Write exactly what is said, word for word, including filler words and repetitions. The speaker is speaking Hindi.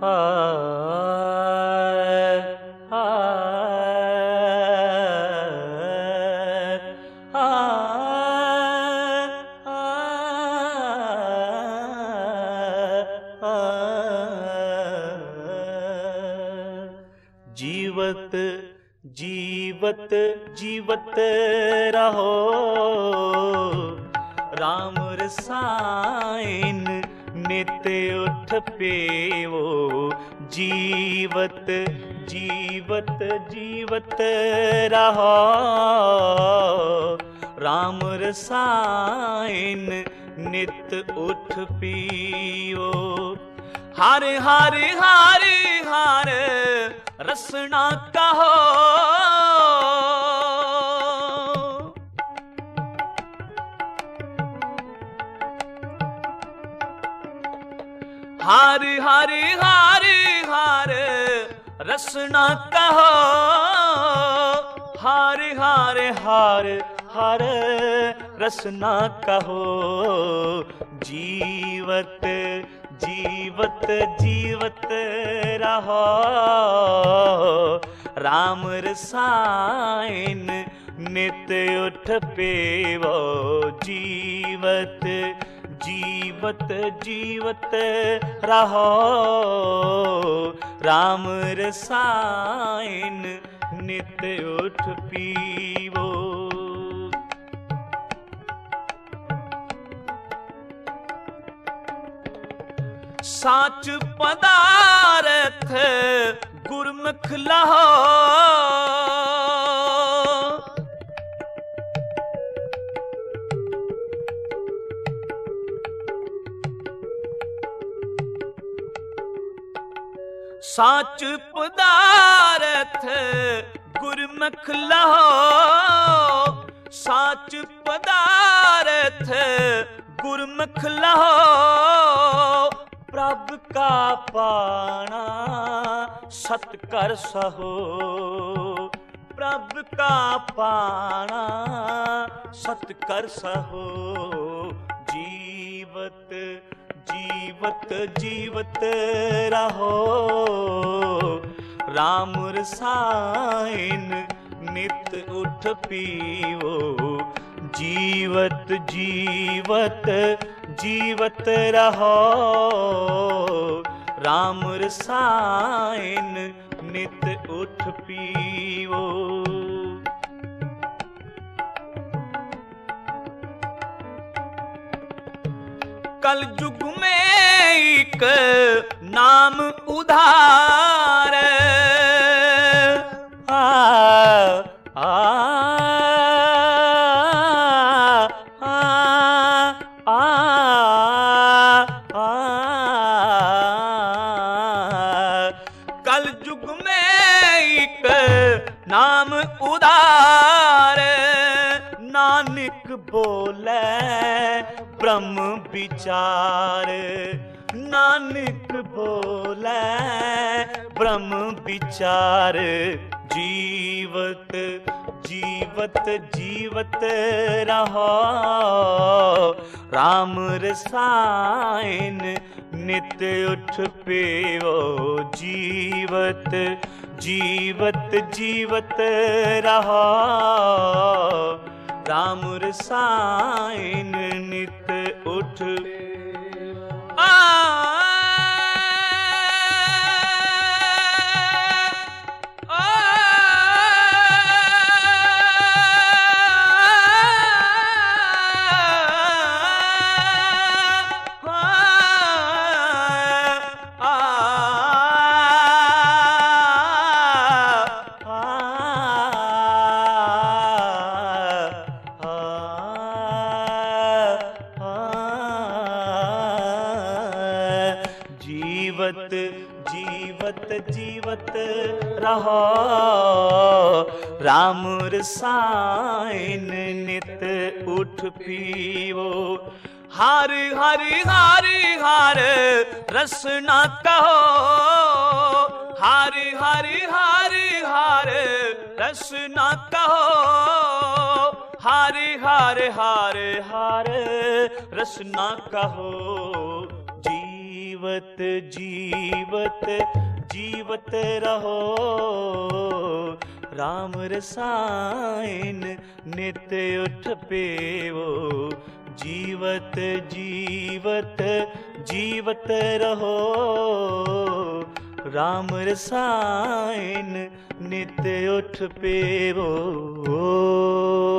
जीवत जीवत जीवत रहो राम रसायन नित उठ पेवो। जीवत जीवत जीवत रहो राम रसायन नित उठ पियो। हर हर हर हर रसना कहो हर हर हर हर रसना कहो। हर हर हर हर रसना कहो। जीवत जीवत जीवत रहो राम रसायन नित उठ पेवो। जीवत जीवत जीवत रहो राम रसायन नित उठ पीवो। साच पदारथ गुरमुख लहो साच पदारथ गुरमुख लहो। साच पदारथ गुरमुख लहो। प्रभ का पाना सत कर सहो। प्रभ का पाना सत कर सहो। जीवत जीवत जीवत रहो राम रसायन नित उठ पीवो। जीवत जीवत जीवत रहो राम रसायन नित उठ पीवो। कल युग में एक नाम उधार आ, आ, आ, आ, आ, कल युग में एक नाम उधार। नानक बोले ब्रह्म विचार। नानक बोले ब्रह्म विचार। जीवत जीवत जीवत रहो राम रसायन नित उठ पेवो। जीवत जीवत जीवत रहो राम रसायन नित उठ आ जीवत जीवत रहो राम रसायन नित उठ पीवो। हर हर हर हर रसना कहो। हर हर हर हर रसना कहो। हर हर हर हर रसना कहो। जीव जीवत जीवत जीवत रहो राम रसायन नित उठ पेवो जीवत जीवत जीवत रहो राम रसायन नित उठ पेवो।